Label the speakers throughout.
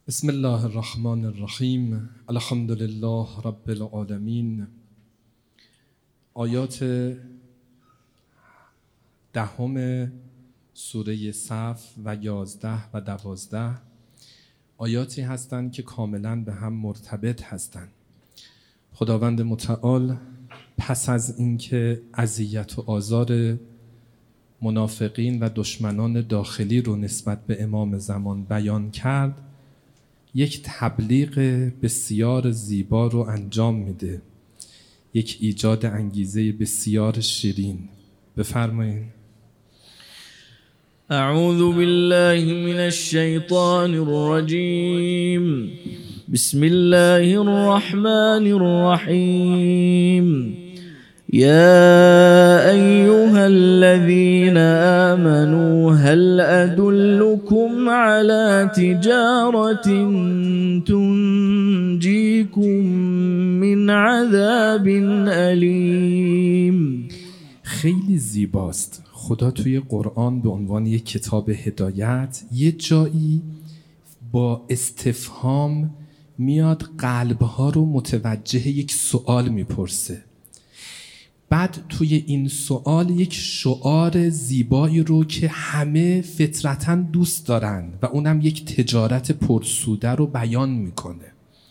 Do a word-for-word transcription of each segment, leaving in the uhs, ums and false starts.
Speaker 1: بسم الله الرحمن الرحیم. الحمد لله رب العالمین. آیات دهم سوره صف و یازده و دوازده آیاتی هستند که کاملا به هم مرتبط هستند. خداوند متعال پس از اینکه اذیت و آزار منافقین و دشمنان داخلی رو نسبت به امام زمان بیان کرد، یک تبلیغ بسیار زیبا رو انجام میده، یک ایجاد انگیزه بسیار شیرین. بفرمایید.
Speaker 2: اعوذ بالله من الشیطان الرجیم. بسم الله الرحمن الرحیم. يا أيها الذين آمنوا هل أدلكم على تجارة تنجيكم من عذاب أليم.
Speaker 1: خیلی زیباست. خدا توی قرآن به عنوان یک کتاب هدایت یه جایی با استفهام میاد قلبها رو متوجه یک سوال میپرسه. بعد توی این سوال یک شعار زیبایی رو که همه فطرتاً دوست دارن و اونم یک تجارت پرسوده رو بیان میکنه.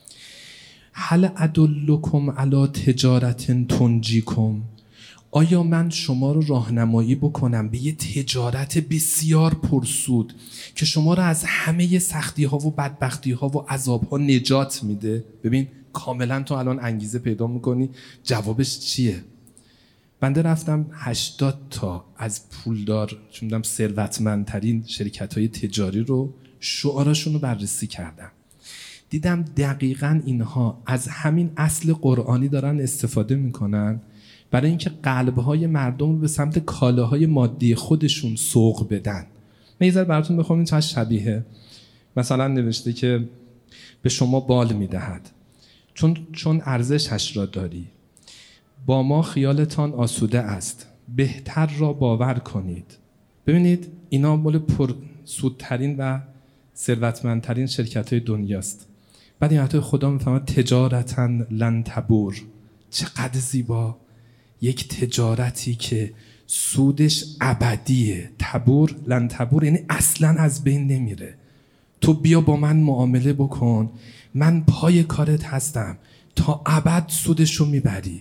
Speaker 1: هل ادلکم علی تجارت تنجیکم، آیا من شما رو راهنمایی بکنم به یه تجارت بسیار پرسود که شما رو از همه سختی ها و بدبختی ها و عذاب ها نجات میده؟ ببین کاملا تو الان انگیزه پیدا میکنی جوابش چیه. بنده رفتم هشتاد تا از پولدار چون ثروتمندترین شرکت‌های تجاری رو شعاراشون رو بررسی کردم. دیدم دقیقاً اینها از همین اصل قرآنی دارن استفاده میکنن برای اینکه قلب‌های مردم رو به سمت کالاهای مادی خودشون سوق بدن. من یه ذره براتون بخوام این چقدر شبیه. مثلا نوشته که به شما بال میدهد چون چون ارزشش را داری، با ما خیالتان آسوده است، بهتر را باور کنید. ببینید اینا مال پر سودترین و ثروتمندترین شرکت‌های دنیاست. بعد این آیات خدا میفهمد تجارتاً لن تبور. چقدر زیبا، یک تجارتی که سودش ابدیه. تبور، لن تبور یعنی اصلاً از بین نمیره. تو بیا با من معامله بکن، من پای کارت هستم، تا ابد سودشو میبری.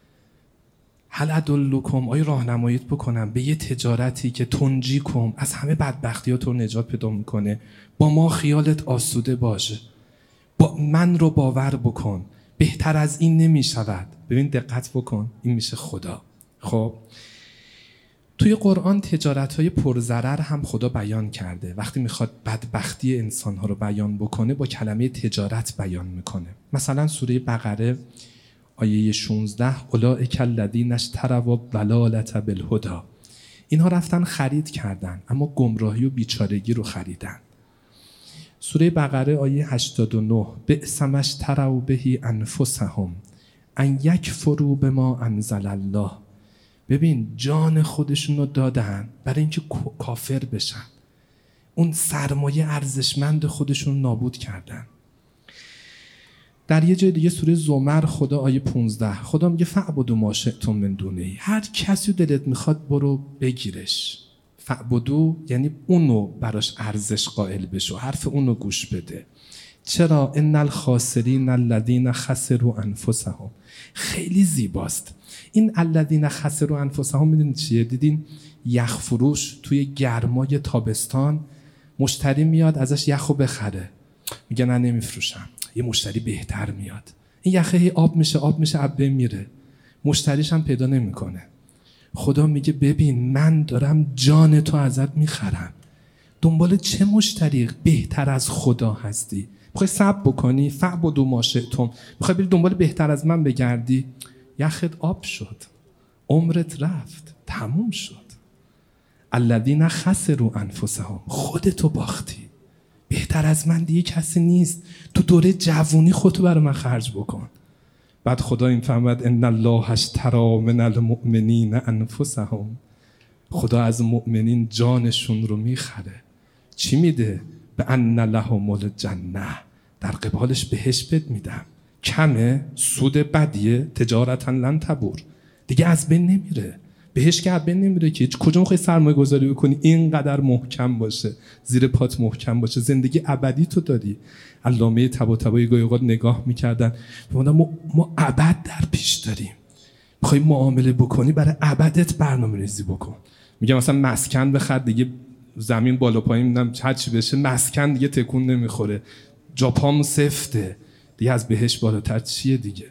Speaker 1: هل ادلکم، آیا راهنماییت بکنم به یه تجارتی که تنجیکم، از همه بدبختی‌ها تو نجات پیدا میکنه، با ما خیالت آسوده باشه، با من رو باور بکن، بهتر از این نمیشود. ببین دقت بکن، این میشه خدا. خب توی قرآن تجارت‌های پرضرر هم خدا بیان کرده. وقتی میخواد بدبختی انسان‌ها رو بیان بکنه با کلمه تجارت بیان میکنه. مثلا سوره بقره آیه شانزده اولئک الذین اشتروا الضلالة بالهدی، اینها رفتن خرید کردن اما گمراهی و بیچارگی رو خریدن. سوره بقره آیه هشتاد و نه بئس ما اشتروا به انفسهم ان یکفروا بما انزل الله. ببین جان خودشون رو دادن برای اینکه کافر بشن، اون سرمایه ارزشمند خودشون نابود کردن. در یه جای دیگه سوره زمر خدا آیه پانزده خدا میگه فعبدوا ما شئتم من دونه، هر کسی دلت میخواد برو بگیرش. فعبدوا یعنی اونو براش ارزش قائل بشو، حرف اونو گوش بده. چرا؟ ان الخاسرین الذین خسروا انفسهم. خیلی زیباست این الذین خسروا انفسهم. میدونید چیه؟ دیدین یخ فروش توی گرمای تابستان مشتری میاد ازش یخو بخره، میگه نه نمیفروشم، یه مشتری بهتر میاد، این یخه هی آب میشه آب میشه عبه میره، مشتریش هم پیدا نمیکنه. خدا میگه ببین من دارم جان تو ازت میخرم، دنبال چه مشتری بهتر از خدا هستی؟ میخوای صبر بکنی؟ فعبدوا ما شئتم. میخوای بری دنبال بهتر از من بگردی؟ یخت آب شد، عمرت رفت، تموم شد. الذین خسروا انفسهم، خودتو باختی، بهتر از من دیگه کسی نیست، تو دوره جوونی خودتو برای من خرج بکن. بعد خدا این فهمد ان الله اشتری من المؤمنین انفسهم، خدا از مؤمنین جانشون رو میخره. چی میده؟ به ان لهم الجنه، در قبالش بهشت بد میدم. کمه، سود بدیه، تجارتا لن تبور، دیگه از بین نمیره. بهش که از بین نمیره که کجا میخوای سرمایه گذاری بکنی اینقدر محکم باشه، زیر پات محکم باشه، زندگی ابدی تو داری. علامه طباطبایی گاهی اوقات نگاه میکردن میگفتن ما ما ابد در پیش داریم، میخوای معامله بکنی برای ابدت برنامه ریزی بکن. میگم مثلا مسکن بخر، دیگه زمین بالا پایین میدم هر چی بشه، مسکن دیگه تکون نمیخوره، جاپام سفته، دیگه از بهش بالاتر چیه دیگه.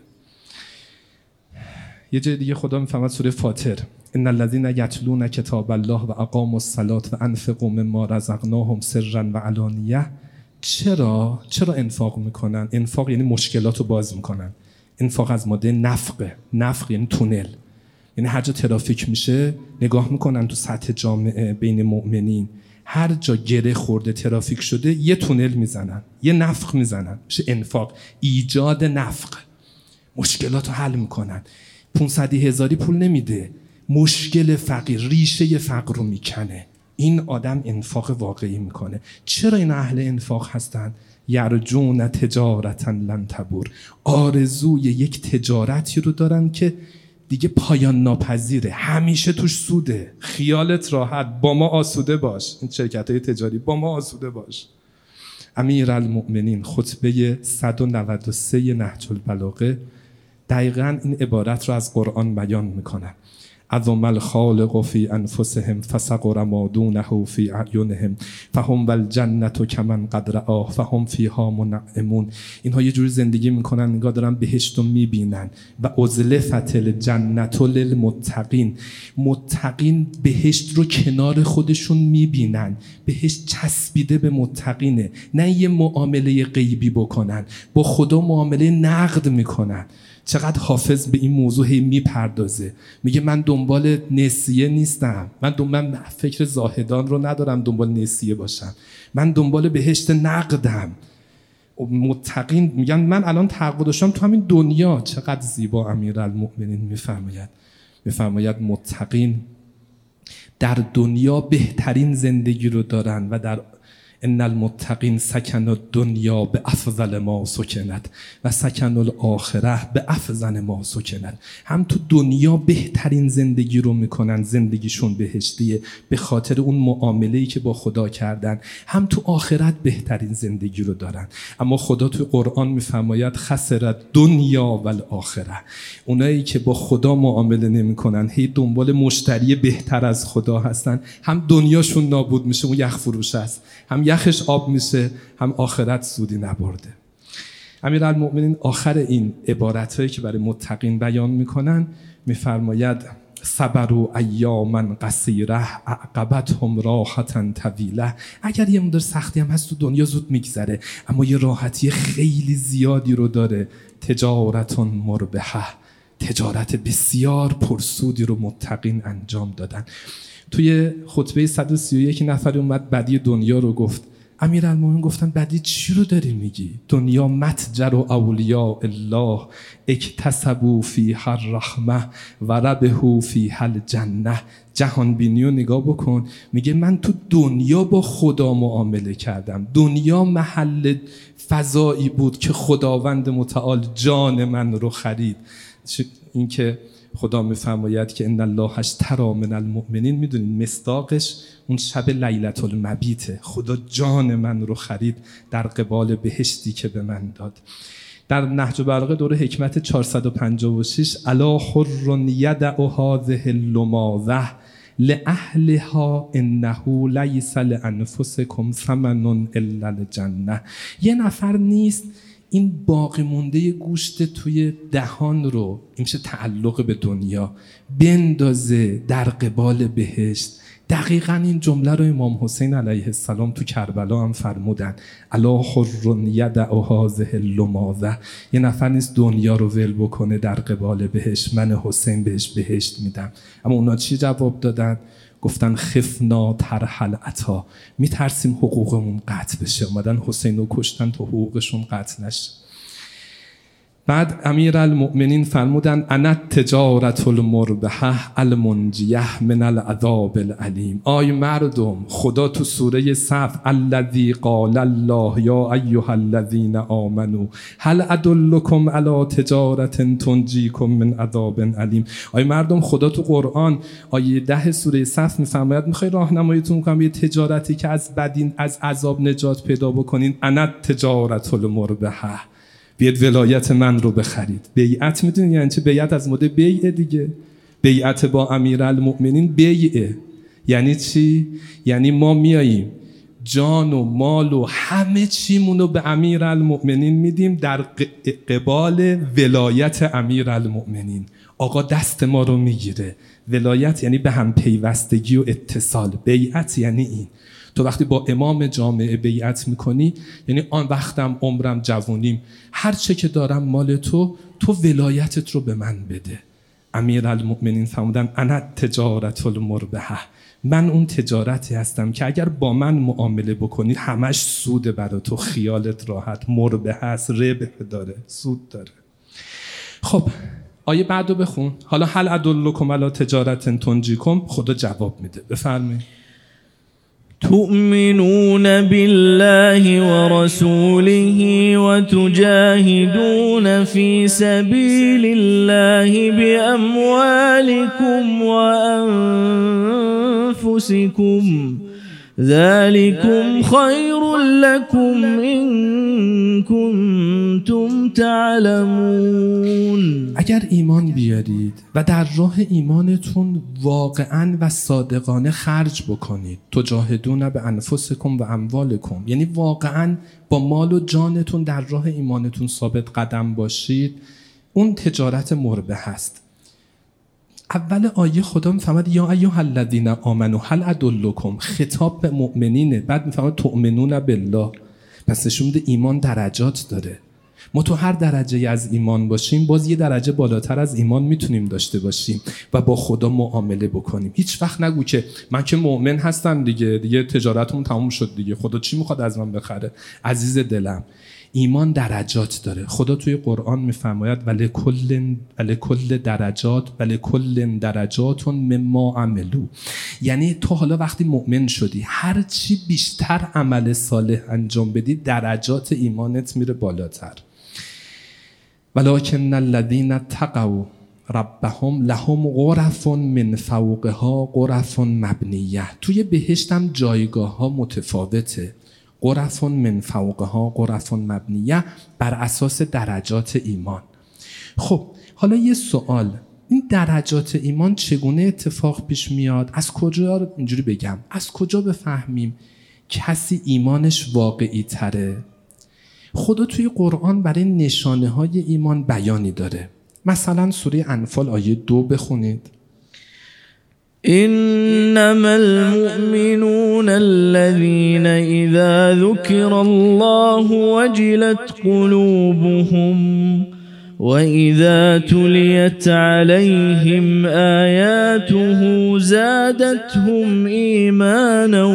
Speaker 1: یه جای دیگه خدا میفهمد سوره فاطر، ان الذين يتلون کتاب الله و اقاموا الصلاة و انفقوا مما رزقناهم سرا و علانیه. چرا چرا انفاق میکنن؟ انفاق یعنی مشکلات رو باز میکنن. انفاق از ماده نفقه. نفق یعنی تونل، یعنی هر جا ترافیک میشه نگاه میکنن تو سطح جامعه بین مؤمنین، هر جا گره خورده ترافیک شده یه تونل میزنن، یه نفق میزنن، میشه انفاق، ایجاد نفق. مشکلات رو حل میکنن. پونصد هزاری پول نمیده، مشکل فقیر، ریشه فقر رو میکنه. این آدم انفاق واقعی میکنه. چرا این اهل انفاق هستن؟ یرجون تجارتا لن تبور، آرزوی یک تجارتی رو دارن که دیگه پایان ناپذیره، همیشه توش سوده، خیالت راحت، با ما آسوده باش. این شرکت‌های تجاری با ما آسوده باش. امیرالمؤمنین خطبه صد و نود و سه نهج البلاغه دقیقاً این عبارت رو از قرآن بیان میکنه. عظم الخالق فی انفسهم فصغر ما دونه فی اعینهم فهم والجنة کمن قد رآه فهم فیها منعمون. اینها یه جوری زندگی میکنن نگاه دارن بهشت رو میبینن. و ازلفت الجنة للمتقین، متقین بهشت رو کنار خودشون میبینن. بهشت چسبیده به متقینه، نه یه معامله غیبی بکنن، با خدا معامله نقد میکنن. چقدر حافظ به این موضوع هی میپردازه، میگه من دنبال نسیه نیستم، من دنبال فکر زاهدان رو ندارم دنبال نسیه باشم، من دنبال بهشت نقدم. متقین میگن من الان تقوا داشتم تو همین دنیا. چقدر زیبا امیرالمؤمنین میفرماید میفرماید متقین در دنیا بهترین زندگی رو دارن و در ان المتقین سکن الدنیا به افضل ما سکنت و سکن الاخره به افضل ما سکنت. هم تو دنیا بهترین زندگی رو میکنن، زندگیشون بهشتیه به خاطر اون معامله‌ای که با خدا کردن، هم تو آخرت بهترین زندگی رو دارن. اما خدا تو قرآن میفرماید خسرت دنیا و الاخره. اونایی که با خدا معامله نمیکنن، هی دنبال مشتری بهتر از خدا هستن، هم دنیاشون نابود میشه، اون یخ فروش است، هم یخش آب میشه، هم آخرت سودی نبرده. امیرالمؤمنین آخر این عبارتایی که برای متقین بیان میکنن میفرماید صبروا ایاما قصیره عقبتهم راحة طویله. اگر یه مقدار سختی هم هست تو دنیا زود میگذره، اما یه راحتی خیلی زیادی رو داره. تجارت مربحه، تجارت بسیار پرسودی رو متقین انجام دادن. توی خطبه صد و سی و یک نفر اومد بدی دنیا رو گفت. امیرالمومنین گفتن بدی چی رو داری میگی؟ دنیا متجر و اولیاء الله اکتسبوا فیها الرحمه و ربحوا فیها الجنه. جهان بینی رو نگاه بکن، میگه من تو دنیا با خدا معامله کردم، دنیا محل فضایی بود که خداوند متعال جان من رو خرید. این که خدا میفرماید که ان الله اشتری من المؤمنین، میدونید مصداقش اون شب لیلة المبیت، خدا جان من رو خرید در قبال بهشتی که به من داد. در نهج البلاغه دوره حکمت چهارصد و پنجاه و شش الا حر یدع هذه اللماذه لاهلها انه لیس لانفسکم ثمن الا الجنه. یه نفر نیست این باقی مونده گوشت توی دهان رو، این میشه تعلق به دنیا، بندازه در قبال بهشت. دقیقاً این جمله رو امام حسین علیه السلام تو کربلا هم فرمودن، الا حر یدع هذه اللماذه. یه نفر نیست دنیا رو ول بکنه در قبال بهشت، من حسین بهش بهشت میدم. اما اونا چی جواب دادن؟ گفتن خفنا ترحل عطا، میترسیم حقوقمون قطع بشه. اومدن حسین رو کشتن تا حقوقشون قطع نشه. بعد امیرالمؤمنین فرمودن انا تجارت المربحه المنجیه من العذاب العلیم. آی مردم، خدا تو سوره صف الذی قال الله یا ایها الذین آمنوا هل ادلکم علی تجارت تنجیکم من عذاب علیم. آی مردم، خدا تو قرآن آیه ده سوره صف میفرماید میخوای راهنماییتون کنم یه تجارتی که از بدین از عذاب نجات پیدا بکنین. انا تجارت المربحه، بیاید ولایت من رو بخرید. بیعت میدونی یعنی چه؟ بیعت از مده بیعه دیگه. بیعت با امیرالمؤمنین بیعه. یعنی چی؟ یعنی ما میاییم جان و مال و همه چیمون رو به امیرالمؤمنین میدیم در قبال ولایت امیرالمؤمنین. آقا دست ما رو میگیره. ولایت یعنی به هم پیوستگی و اتصال. بیعت یعنی این. تو وقتی با امام جامعه بیعت میکنی یعنی آن وقتم، عمرم، جوونیم، هر چه که دارم مال تو، تو ولایتت رو به من بده. امیرالمؤمنین فرمودن انا تجارت المربحه، من اون تجارتی هستم که اگر با من معامله بکنی همش سود برای تو، خیالت راحت. مربحه است، ربح داره، سود داره. خب آیه بعدو بخون. حالا هل ادلکم علی تجارت تنجیکم، خدا جواب میده. بفرمایید.
Speaker 2: تؤمنون بالله ورسوله وتجاهدون في سبيل الله بأموالكم وأنفسكم ذلكم خير لكم إن كنتم تعلمون.
Speaker 1: اگر ایمان بیارید و در راه ایمانتون واقعا و صادقانه خرج بکنید، تجاهدون به انفسکم و اموالکم، یعنی واقعا با مال و جانتون در راه ایمانتون ثابت قدم باشید، اون تجارت مربح هست. اول آیه خدا میفهمد یا ایها الذین آمنوا هل ادلکم، خطاب به مؤمنینه. بعد میفهمد تؤمنون بالله، پس نشون میده ایمان درجات داره. ما تو هر درجه از ایمان باشیم باز یه درجه بالاتر از ایمان میتونیم داشته باشیم و با خدا معامله بکنیم. هیچ وقت نگو که من که مؤمن هستم دیگه دیگه تجارتمون تموم شد دیگه، خدا چی میخواد از من بخره؟ عزیز دلم، ایمان درجات داره. خدا توی قرآن میفرماید ولکل ولکل درجات ولکل درجات مما عملو. یعنی تو حالا وقتی مؤمن شدی هر چی بیشتر عمل صالح انجام بدی درجات ایمانت میره بالاتر. ولکن الذین اتقوا ربهم لهم غرف من فوقها غرف مبنیه. توی بهشتم جایگاه ها متفاوته. غرف من فوقها غرف مبنیه، بر اساس درجات ایمان. خب حالا یه سوال، این درجات ایمان چگونه اتفاق پیش میاد؟ از کجا اینجوری بگم، از کجا بفهمیم کسی ایمانش واقعی تره؟ خدا توی قرآن برای نشانه های ایمان بیانی داره. مثلا سوره انفال آیه دو بخونید.
Speaker 2: إنما المؤمنون الذين إذا ذكر الله وجلت قلوبهم وإذا تليت عليهم آياته زادتهم إيمانا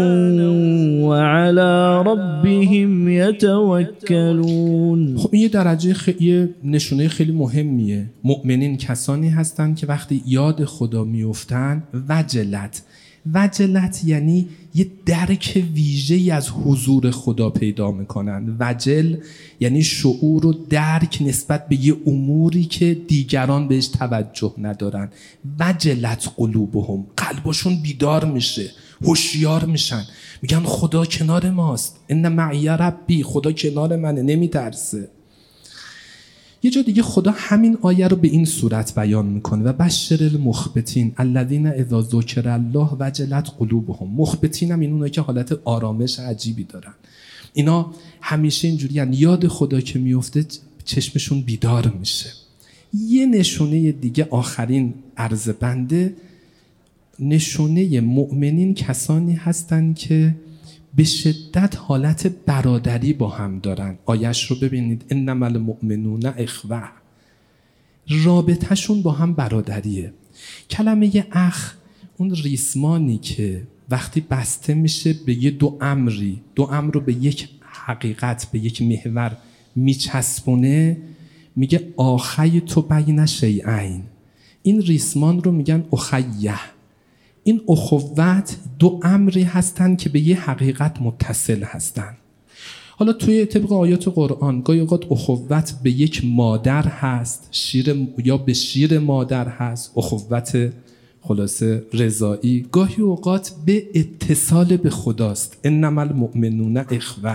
Speaker 2: وعلى ربهم يتوكلون.
Speaker 1: خب این یه درجه خ... یه نشونه خیلی مهمیه. مؤمنین کسانی هستند که وقتی یاد خدا میافتن وجلت. وجلت یعنی یه درک ویژه‌ای از حضور خدا پیدا میکنن. وجل یعنی شعور و درک نسبت به یه اموری که دیگران بهش توجه ندارن. وجلت قلوبهم، قلبشون بیدار میشه، هوشیار میشن، میگن خدا کنار ماست. ان معی ربی، خدا کنار منه، نمیترسه. یه جا دیگه خدا همین آیه رو به این صورت بیان میکنه و بشر المخبتین الذین اذا ذکر الله وجلت قلوبهم. مخبتین هم این اونایی که حالت آرامش عجیبی دارن. اینا همیشه اینجوری هن، یاد خدا که میفته چشمشون بیدار میشه. یه نشونه دیگه آخرین عرض بنده، نشونه مؤمنین کسانی هستن که به شدت حالت برادری با هم دارن. آیش رو ببینید، انما المؤمنون اخوه، رابطهشون با هم برادریه. کلمه اخ اون ریسمانی که وقتی بسته میشه به یه دو امری، دو امر رو به یک حقیقت، به یک محور میچسبونه، میگه آخی تو بین شیئین. این ریسمان رو میگن اخیه. این اخوت دو امری هستن که به یه حقیقت متصل هستن. حالا توی طبق آیات قرآن گاهی اوقات اخوت به یک مادر هست، شیر یا به شیر مادر هست، اخوت خلاصه رضایی، گاهی اوقات به اتصال به خداست. انما المؤمنون اخوه.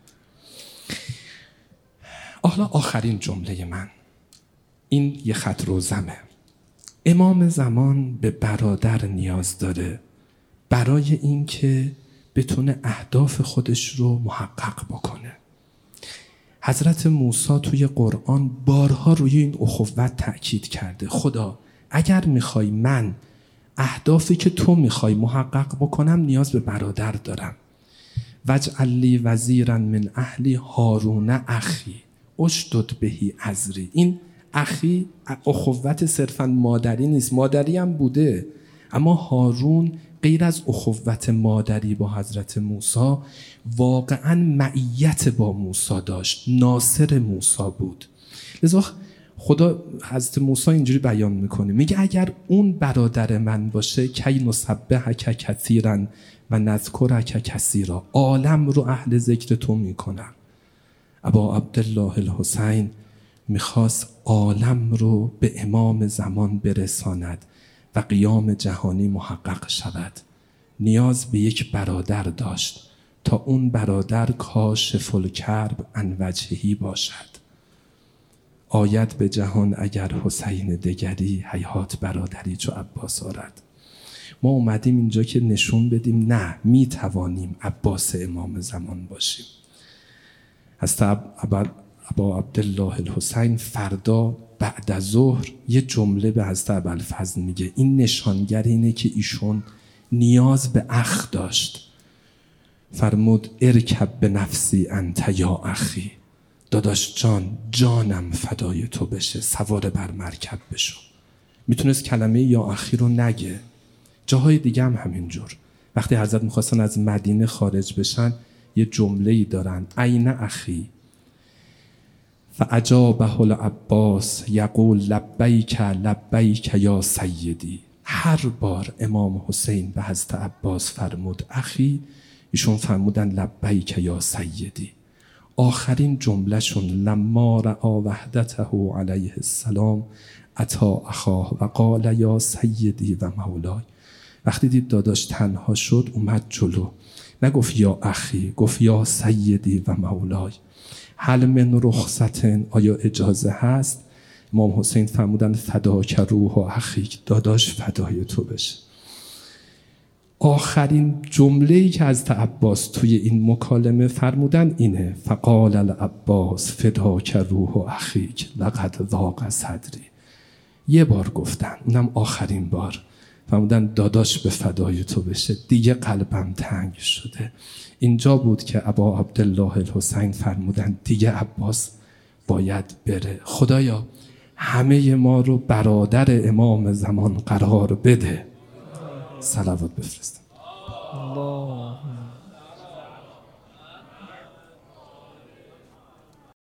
Speaker 1: حالا آخرین جمله من، این یه خط روزمه. امام زمان به برادر نیاز داره برای اینکه بتونه اهداف خودش رو محقق بکنه. حضرت موسی توی قرآن بارها روی این اخوت تأکید کرده. خدا اگر میخوای من اهدافی که تو میخوای محقق بکنم نیاز به برادر دارم. وجعل لی وزیرا من اهلی هارون اخی اشدد بهی ازری. این اخی اخوت صرفا مادری نیست، مادری هم بوده، اما هارون غیر از اخوت مادری با حضرت موسی واقعا معیت با موسی داشت، ناصر موسی بود. لذا خدا حضرت موسی اینجوری بیان میکنه، میگه اگر اون برادر من باشه کی نسبحک کثیرا و نذکرک کثیرا، عالم رو اهل ذکر تو میکنم. ابا عبدالله الحسین میخواست عالم رو به امام زمان برساند و قیام جهانی محقق شود. نیاز به یک برادر داشت تا اون برادر کاشف الکرب عن وجهی باشد. آید به جهان اگر حسین دگری، هیهات برادری چو عباس آرد. ما اومدیم اینجا که نشون بدیم نه، میتوانیم عباس امام زمان باشیم. حضرت ابا عبدالله الحسین فردا بعد از ظهر یه جمله به حضرت ابوالفضل میگه. این نشانگر اینه که ایشون نیاز به اخ داشت. فرمود ارکب به نفسی انت یا اخی، داداش جان جانم فدای تو بشه، سوار بر مرکب بشو. میتونست کلمه یا اخی رو نگه. جاهای دیگه هم همینجور. وقتی حضرت میخواستن از مدینه خارج بشن یه جمله‌ای دارن، این اخی فاجابه العباس یقول لبیک لبیک یا سیدی. هر بار امام حسین به حضرت عباس فرمود اخی، ایشون فرمودن لبیک یا سیدی. آخرین جملهشون لما رعا وحدته علیه السلام اتا اخاه و قال یا سیدی و مولای. وقتی دید داداش تنها شد اومد جلو، نگفت یا اخی، گفت یا سیدی و مولای. هل من رخصتن، آیا اجازه هست؟ امام حسین فرمودن فداک روح و اخیک، داداش فدای تو بشه. آخرین جمله‌ای که از عباس توی این مکالمه فرمودن اینه فقال العباس فداک روح و اخیک لقد ضاق صدری. یه بار گفتن، اونم آخرین بار، فرمودن داداش به فدای تو بشه، دیگه قلبم تنگ شده. اینجا بود که ابا عبدالله الحسین فرمودن دیگه عباس باید بره. خدایا همه ما رو برادر امام زمان قرار بده. صلوات بفرست.
Speaker 2: الله